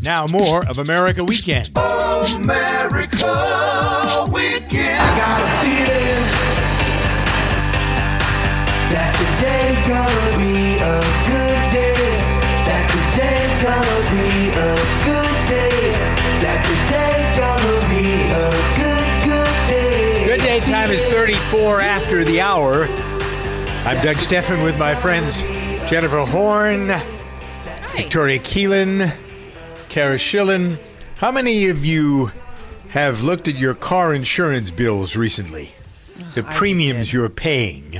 Now more of America Weekend. America Weekend. I got a feeling that today's gonna be a good day. That today's gonna be a good day. That today's gonna be a good day. Good day time is 34 after the hour. I'm Doug Steffen with my friends Jennifer Horn, Victoria Keelan, Kara Schillen. How many of you have looked at your car insurance bills recently? The premiums you're paying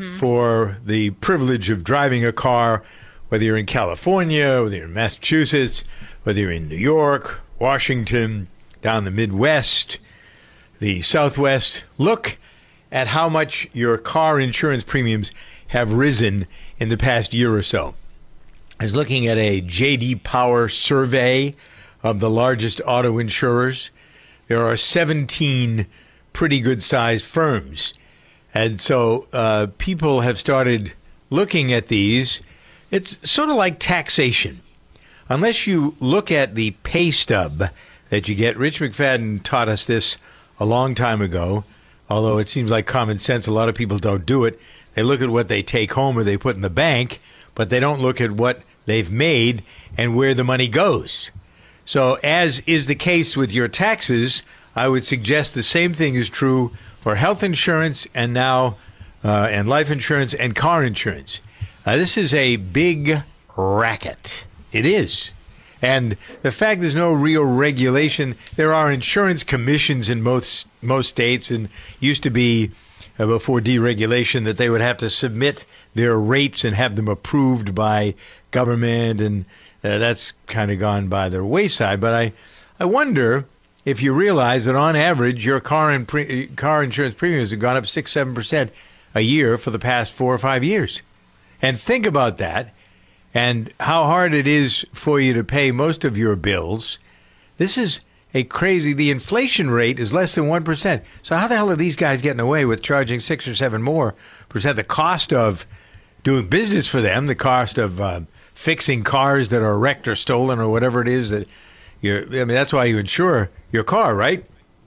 for the privilege of driving a car, whether you're in California, whether you're in Massachusetts, whether you're in New York, Washington, down the Midwest, the Southwest. Look at how much your car insurance premiums have risen in the past year or so. I was looking at a J.D. Power survey of the largest auto insurers. There are 17 pretty good-sized firms. And so people have started looking at these. It's sort of like taxation. Unless you look at the pay stub that you get, Rich McFadden taught us this a long time ago, although it seems like common sense. A lot of people don't do it. They look at what they take home or they put in the bank, but they don't look at what they've made and where the money goes. So as is the case with your taxes, I would suggest the same thing is true for health insurance and now and life insurance and car insurance. This is a big racket. It is. And the fact there's no real regulation, there are insurance commissions in most states, and used to be before deregulation that they would have to submit their rates and have them approved by government, and that's kind of gone by their wayside. But I wonder if you realize that on average your car insurance premiums have gone up 6-7% a year for the past 4 or 5 years. And think about that and how hard it is for you to pay most of your bills. This is the inflation rate is less than 1%. So how the hell are these guys getting away with charging 6 or 7 more percent? The cost of doing business for them, the cost of fixing cars that are wrecked or stolen or whatever it is that that's why you insure your car, right?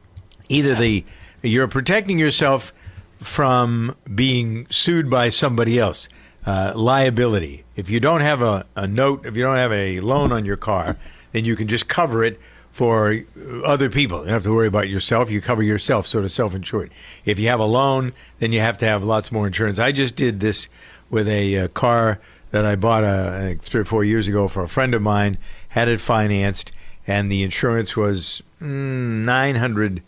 Either you're protecting yourself from being sued by somebody else, liability. If you don't have a note, if you don't have a loan on your car, then you can just cover it for other people. You don't have to worry about yourself. You cover yourself, sort of self-insured. If you have a loan, then you have to have lots more insurance. I just did this with a car that I bought 3 or 4 years ago for a friend of mine, had it financed, and the insurance was $970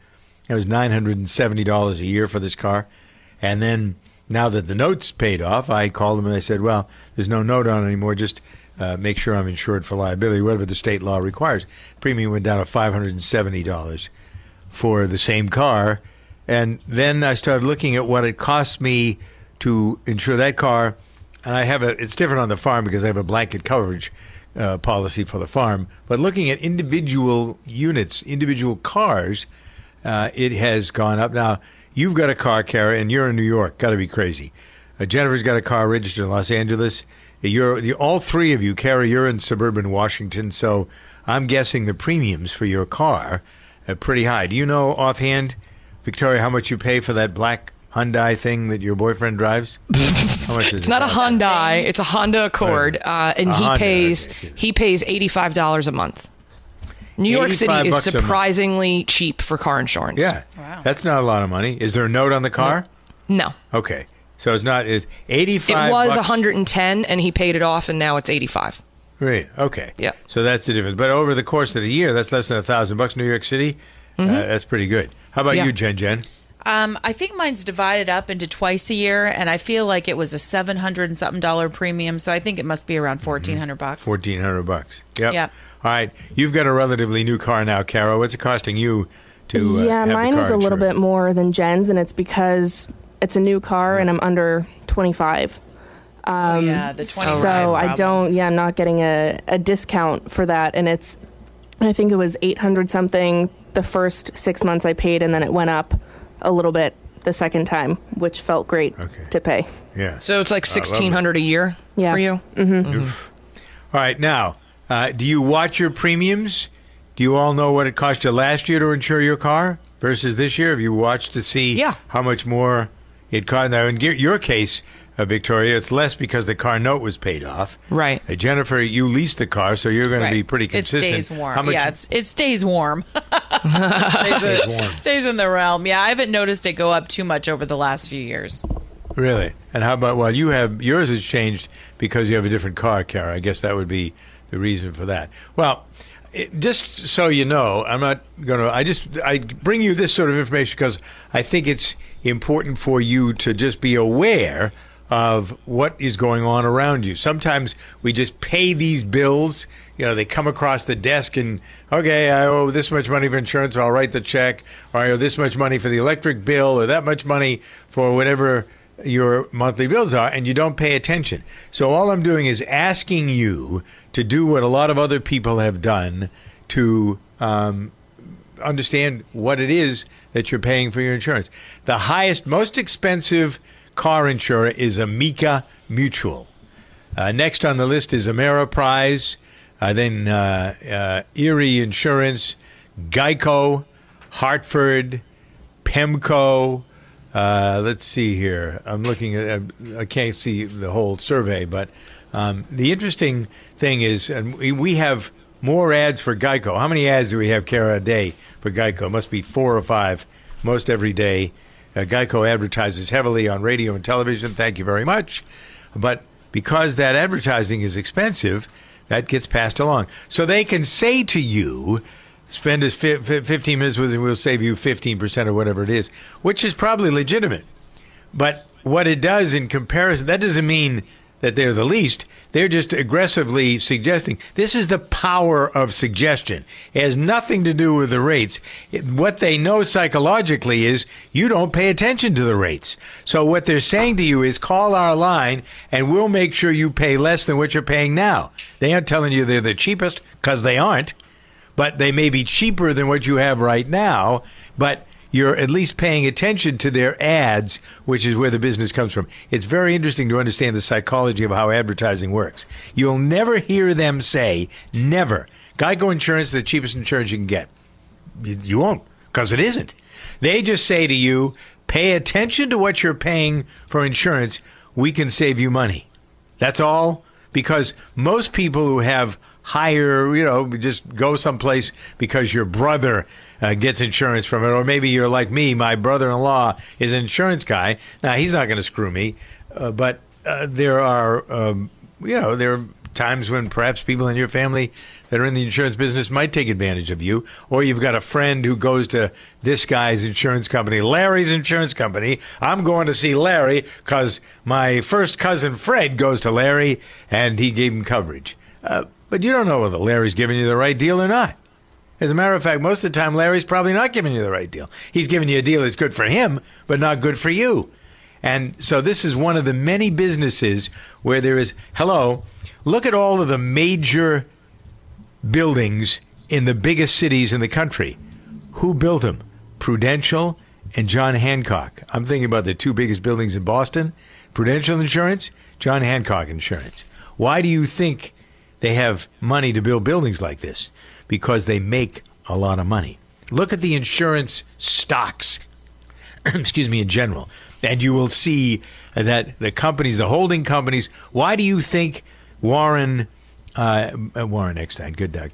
a year for this car. And then now that the note's paid off, I called them and I said, well, there's no note on it anymore. Just make sure I'm insured for liability, whatever the state law requires. Premium went down to $570 for the same car. And then I started looking at what it cost me to insure that car. And it's different on the farm because I have a blanket coverage policy for the farm. But looking at individual units, individual cars, it has gone up. Now, you've got a car, Kara, and you're in New York. Got to be crazy. Jennifer's got a car registered in Los Angeles. All three of you, Kara, you're in suburban Washington, so I'm guessing the premiums for your car are pretty high. Do you know offhand, Victoria, how much you pay for that black Hyundai thing that your boyfriend drives? How much is It's not a Hyundai. It's a Honda Accord, and he pays $85 a month. New York City is surprisingly cheap for car insurance. Yeah, wow. That's not a lot of money. Is there a note on the car? No. Okay. So it's 85. It was $110, and he paid it off, and now it's $85. Right. Okay. Yeah. So that's the difference. But over the course of the year, that's less than $1,000. New York City. That's pretty good. How about you, Jen? I think mine's divided up into twice a year, and I feel like it was a $700 and something premium, so I think it must be around $1,400. $1,400. Yep. Yep. All right. You've got a relatively new car now, Kara. What's it costing you to have mine the was car a little insured? bit more than Jen's, and it's because it's a new car and I'm under 25. The 25. So I'm not getting a discount for that, and I think it was $800 something the first 6 months I paid, and then it went up a little bit the second time, which felt great to pay. Yeah. So it's like $1,600 a year for you? Mm-hmm. All right. Now, Do you watch your premiums? Do you all know what it cost you last year to insure your car versus this year? Have you watched to see how much more it cost? Now, in your case, Victoria, it's less because the car note was paid off. Right. Jennifer, you leased the car, so you're going to be pretty consistent. It stays warm. It stays warm. Stays in the realm. Yeah, I haven't noticed it go up too much over the last few years. Really? And how about, well, yours has changed because you have a different car, Kara. I guess that would be the reason for that. Well, just so you know, I'm not going to, I bring you this sort of information because I think it's important for you to just be aware of what is going on around you. Sometimes we just pay these bills. They come across the desk and, okay, I owe this much money for insurance, so I'll write the check. Or I owe this much money for the electric bill or that much money for whatever your monthly bills are, and you don't pay attention. So all I'm doing is asking you to do what a lot of other people have done to understand what it is that you're paying for your insurance. The highest, most expensive car insurer is Amica Mutual. Next on the list is Ameriprise, then Erie Insurance, Geico, Hartford, Pemco. Let's see here. I'm looking at, I can't see the whole survey, but the interesting thing is, and we have more ads for Geico. How many ads do we have, Kara, a day for Geico? It must be 4 or 5, most every day. Geico advertises heavily on radio and television. Thank you very much. But because that advertising is expensive, that gets passed along. So they can say to you, spend us 15 minutes with it, we'll save you 15% or whatever it is, which is probably legitimate. But what it does in comparison, that doesn't mean that they're the least. They're just aggressively suggesting. This is the power of suggestion. It has nothing to do with the rates. What they know psychologically is you don't pay attention to the rates. So what they're saying to you is call our line and we'll make sure you pay less than what you're paying now. They aren't telling you they're the cheapest, because they aren't. But they may be cheaper than what you have right now, but you're at least paying attention to their ads, which is where the business comes from. It's very interesting to understand the psychology of how advertising works. You'll never hear them say, never, Geico Insurance is the cheapest insurance you can get. You won't, because it isn't. They just say to you, pay attention to what you're paying for insurance. We can save you money. That's all, because most people who have hire, just go someplace because your brother gets insurance from it, or maybe you're like me, my brother-in-law is an insurance guy. Now, he's not going to screw me, but there are times when perhaps people in your family that are in the insurance business might take advantage of you, or you've got a friend who goes to this guy's insurance company, Larry's insurance company. I'm going to see Larry because my first cousin Fred goes to Larry and he gave him coverage. But you don't know whether Larry's giving you the right deal or not. As a matter of fact, most of the time, Larry's probably not giving you the right deal. He's giving you a deal that's good for him, but not good for you. And so this is one of the many businesses where there is, look at all of the major buildings in the biggest cities in the country. Who built them? Prudential and John Hancock. I'm thinking about the 2 biggest buildings in Boston. Prudential Insurance, John Hancock Insurance. Why do you think they have money to build buildings like this? Because they make a lot of money. Look at the insurance stocks, in general, and you will see that the companies, the holding companies, why do you think Warren Eckstein, good Doug,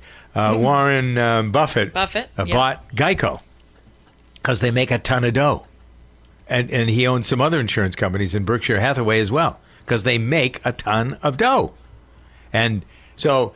Warren Buffett bought Geico? Because they make a ton of dough. And he owns some other insurance companies in Berkshire Hathaway as well, because they make a ton of dough. And so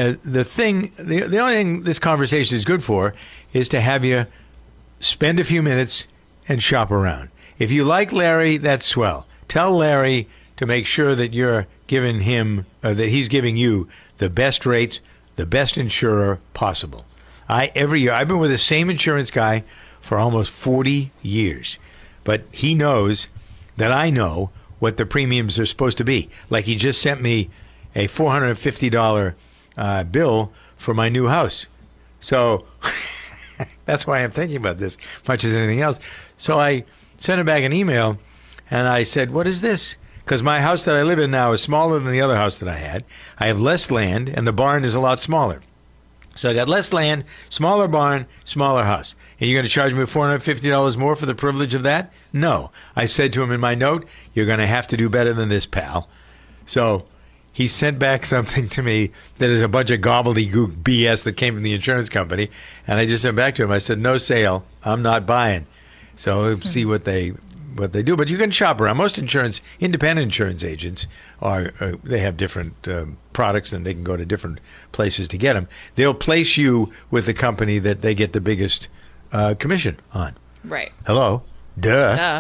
the only thing this conversation is good for is to have you spend a few minutes and shop around. If you like Larry, that's swell. Tell Larry to make sure that you're giving him, that he's giving you the best rates, the best insurer possible. Every year, I've been with the same insurance guy for almost 40 years, but he knows that I know what the premiums are supposed to be. Like he just sent me a $450 bill for my new house. So that's why I'm thinking about this much as anything else. So I sent him back an email and I said, what is this? because my house that I live in now is smaller than the other house that I had. I have less land, and the barn is a lot smaller. So I got less land, smaller barn, smaller house. And you're going to charge me $450 more for the privilege of that? No. I said to him in my note, you're going to have to do better than this, pal. So he sent back something to me that is a bunch of gobbledygook BS that came from the insurance company. And I just sent back to him. I said, no sale. I'm not buying. So we'll see what they do. But you can shop around. Most independent insurance agents they have different products, and they can go to different places to get them. They'll place you with the company that they get the biggest commission on. Right. Hello. Duh.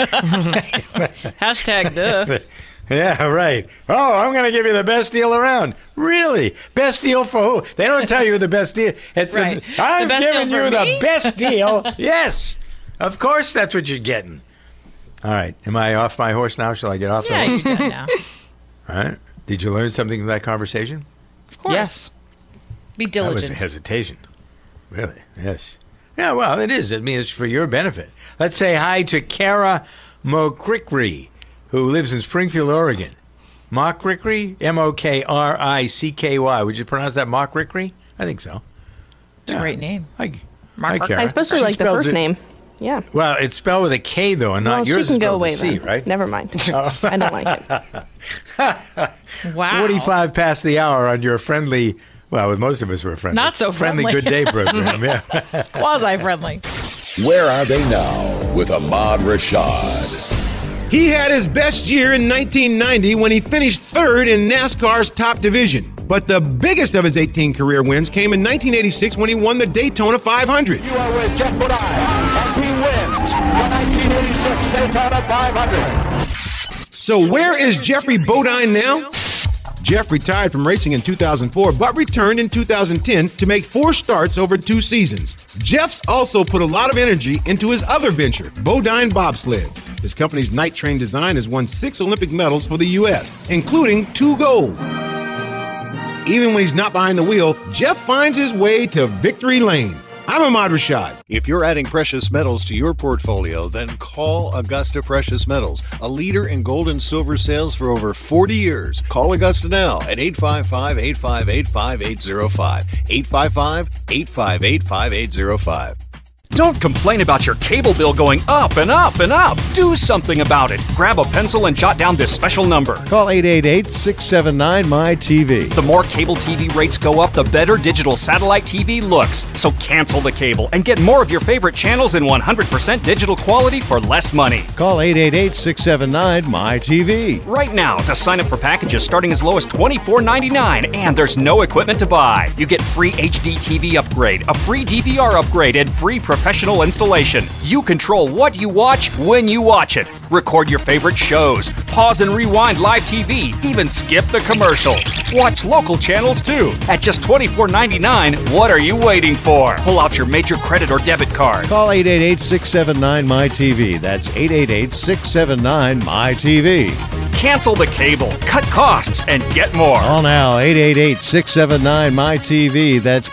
Hashtag duh. Yeah, right. Oh, I'm going to give you the best deal around. Really? Best deal for who? They don't tell you the best deal. It's right. I'm giving you the me? best deal. Yes. Of course that's what you're getting. All right. Am I off my horse now? Shall I get off the horse? Yeah, you're done now. All right. Did you learn something from that conversation? Of course. Yes. Be diligent. That was a hesitation. Really? Yes. Yeah, well, it is. I mean, it's for your benefit. Let's say hi to Kara Mokrickery, who lives in Springfield, Oregon. Mokrickery? M-O-K-R-I-C-K-Y. Would you pronounce that Mokrickery? I think so. It's a great name. Hi, Kara. I especially She like the spells first it- name. Yeah. Well, it's spelled with a K, though, and not Well, yours she can is go spelled away with a C, then. right? Never mind. I don't like it. Wow. 45 past the hour on your friendly, well, with most of us we're friendly. Not so friendly. Good day program, yeah. Quasi-friendly. Where are they now with Ahmad Rashad? He had his best year in 1990 when he finished third in NASCAR's top division. But the biggest of his 18 career wins came in 1986 when he won the Daytona 500. You are with Jeff Bodine as he wins the 1986 Daytona 500. So where is Jeffrey Bodine now? Jeff retired from racing in 2004, but returned in 2010 to make 4 starts over 2 seasons. Jeff's also put a lot of energy into his other venture, Bodine Bobsleds. His company's Night Train design has won 6 Olympic medals for the U.S., including 2 gold. Even when he's not behind the wheel, Jeff finds his way to victory lane. I'm Ahmad Rashad. If you're adding precious metals to your portfolio, then call Augusta Precious Metals, a leader in gold and silver sales for over 40 years. Call Augusta now at 855-858-5805. 855-858-5805. Don't complain about your cable bill going up and up and up. Do something about it. Grab a pencil and jot down this special number. Call 888-679-MY-TV. The more cable TV rates go up, the better digital satellite TV looks. So cancel the cable and get more of your favorite channels in 100% digital quality for less money. Call 888-679-MY-TV. Right now, to sign up for packages starting as low as $24.99, and there's no equipment to buy. You get free HD TV upgrade, a free DVR upgrade, and free professional installation. You control what you watch when you watch it. Record your favorite shows, pause and rewind live TV, even skip the commercials. Watch local channels too. At just $24.99, what are you waiting for? Pull out your major credit or debit card. Call 888-679-MY-TV. That's 888-679-MY-TV. Cancel the cable, cut costs, and get more. Call now, 888-679-MY-TV. That's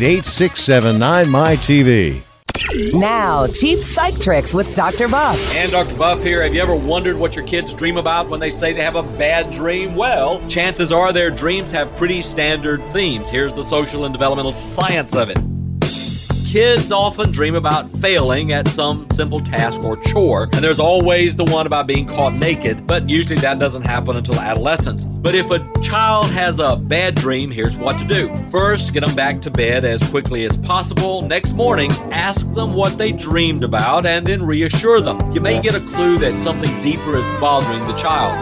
888-679-MY-TV. Now, Cheap Psych Tricks with Dr. Buff. And Dr. Buff here. Have you ever wondered what your kids dream about when they say they have a bad dream? Well, chances are their dreams have pretty standard themes. Here's the social and developmental science of it. Kids often dream about failing at some simple task or chore, and there's always the one about being caught naked, but usually that doesn't happen until adolescence. But if a child has a bad dream, here's what to do. First, get them back to bed as quickly as possible. Next morning, ask them what they dreamed about, and then reassure them. You may get a clue that something deeper is bothering the child.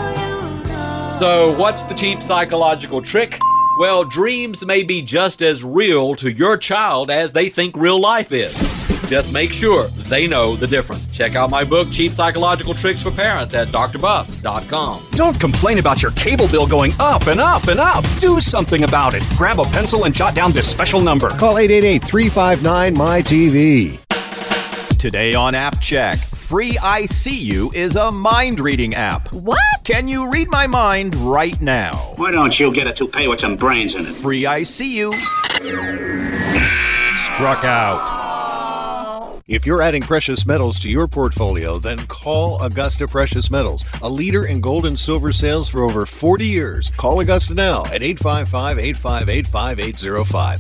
So, what's the cheap psychological trick? Well, dreams may be just as real to your child as they think real life is. Just make sure they know the difference. Check out my book, Cheap Psychological Tricks for Parents, at drbuff.com. Don't complain about your cable bill going up and up and up. Do something about it. Grab a pencil and jot down this special number. Call 888-359-MY-TV. Today on App Check, Free ICU is a mind-reading app. What? Can you read my mind right now? Why don't you get a toupee with some brains in it? Free ICU struck out. If you're adding precious metals to your portfolio, then call Augusta Precious Metals, a leader in gold and silver sales for over 40 years. Call Augusta now at 855-858-5805.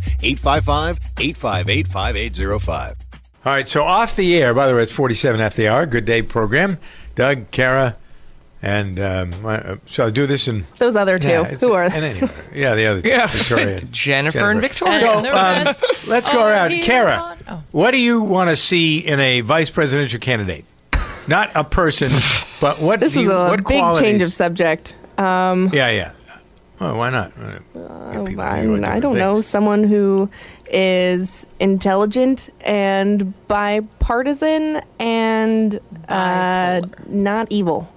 855-858-5805. All right, so off the air, by the way, it's 47 after the hour, Good Day program. Doug, Kara, and shall I do this? And those other two. Who are they? The other two. Yeah. Victoria. Jennifer and Victoria. So let's go around. Kara, what do you want to see in a vice presidential candidate? Not a person, but what This is a big change of subject. Yeah. Well, why not? I don't know. Someone who is intelligent and bipartisan and not evil.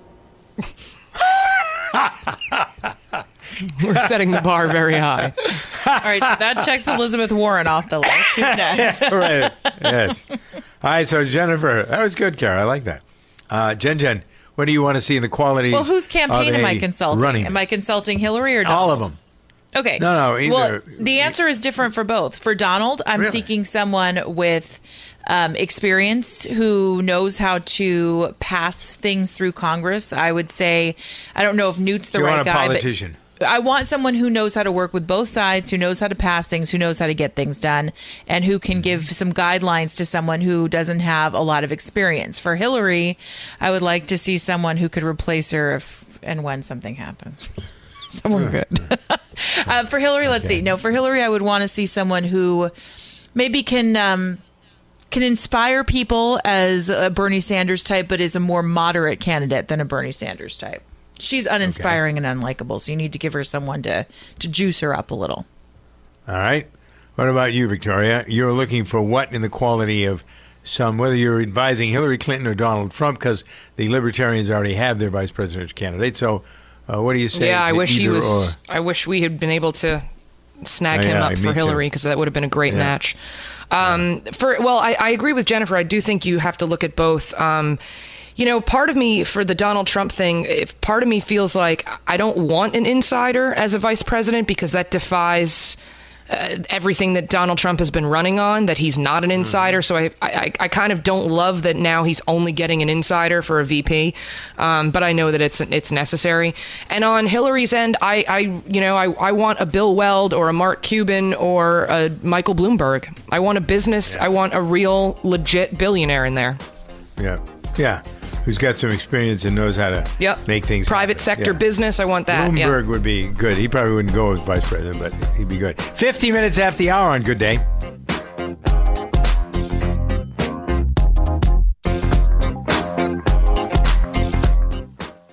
We're setting the bar very high. All right, so that checks Elizabeth Warren off the list. Who's next? Right. Yes. All right, so Jennifer, that was good, Kara. I like that. Jen, what do you want to see in the qualities? Well, whose campaign am I consulting? Running? Am I consulting Hillary or Donald? All of them. Okay. No, either. Well, the answer is different for both. For Donald, I'm seeking someone with experience who knows how to pass things through Congress. I would say, I don't know if Newt's the right guy. You want a politician. But I want someone who knows how to work with both sides, who knows how to pass things, who knows how to get things done, and who can give some guidelines to someone who doesn't have a lot of experience. For Hillary, I would like to see someone who could replace her if and when something happens. Someone good. For Hillary, let's see. No, for Hillary, I would want to see someone who maybe can inspire people as a Bernie Sanders type, but is a more moderate candidate than a Bernie Sanders type. She's uninspiring and unlikable, so you need to give her someone to juice her up a little. All right. What about you, Victoria? You're looking for what in the quality of whether you're advising Hillary Clinton or Donald Trump, because the Libertarians already have their vice presidential candidate. So what do you say? Yeah, I wish he was. I wish we had been able to snag him up for Hillary, because that would have been a great match. I agree with Jennifer. I do think you have to look at both. Part of me, for the Donald Trump thing, part of me feels like I don't want an insider as a vice president, because that defies everything that Donald Trump has been running on, that he's not an insider. So I kind of don't love that now he's only getting an insider for a VP. But I know that it's necessary. And on Hillary's end, I want a Bill Weld or a Mark Cuban or a Michael Bloomberg. I want a business. I want a real legit billionaire in there. Yeah. Who's got some experience and knows how to make things private sector business. I want that. Bloomberg would be good. He probably wouldn't go as vice president, but he'd be good. 50 minutes after the hour on Good Day.